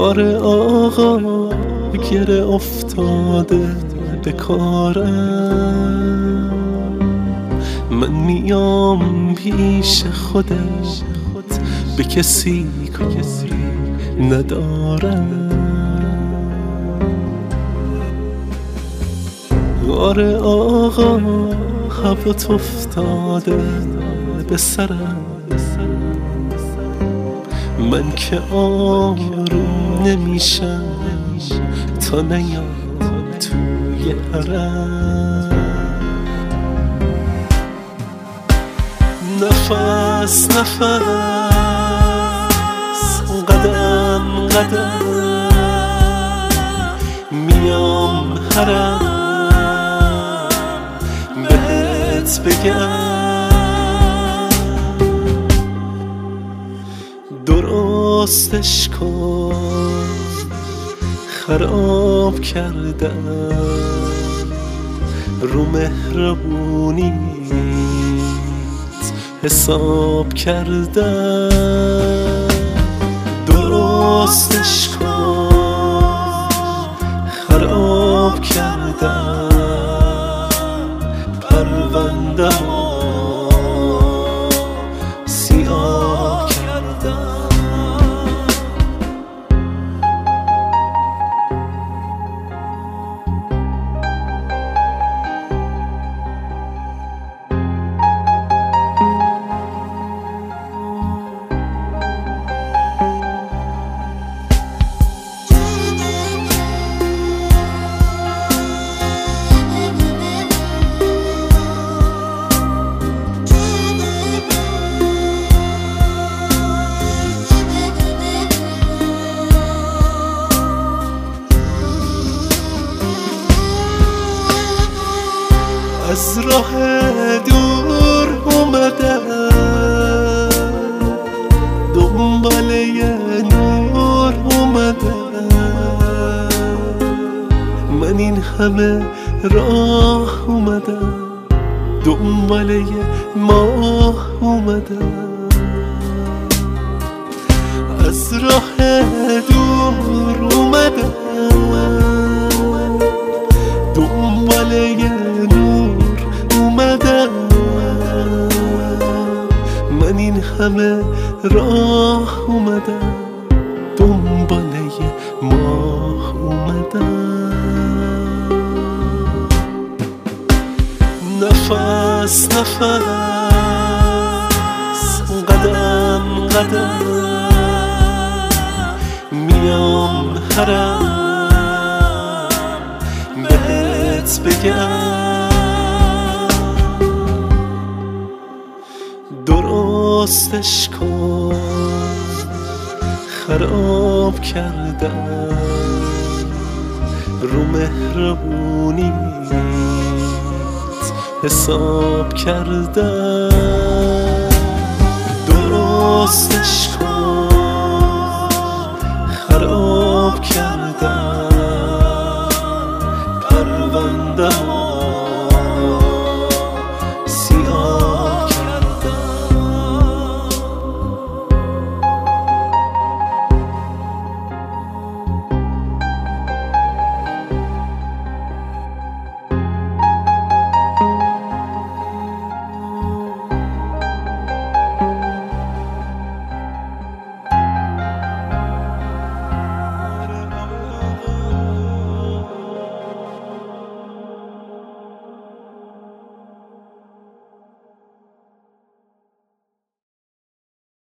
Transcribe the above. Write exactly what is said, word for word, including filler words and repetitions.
آره آقا گره افتاده به کارم، من میام پیش خودش به کسی کاری ندارم. آره آقا هوات افتاده به سرم، من که آروم نمیشم تا نیام توی حرم. نفس نفس قدم قدم میام حرم بهت بگم، درستش کن خراب کردم رو مهربونیت حساب کردم. درستش کن خراب کردم پرونده‌مو سیاه کردم. از راه دور اومدم دنبال یه نور اومدم، من این همه راه اومدم دنبال یه ماه اومدم. از راه دور اومدم دنبال یه نور اومدم، من این همه راه اومدم دنبال یه ماه اومدم. نفس نفس قدم قدم میام حرم بهت بگم، درستش کن خراب کردم رو مهربونیت حساب کردم. درستش کن خراب کردم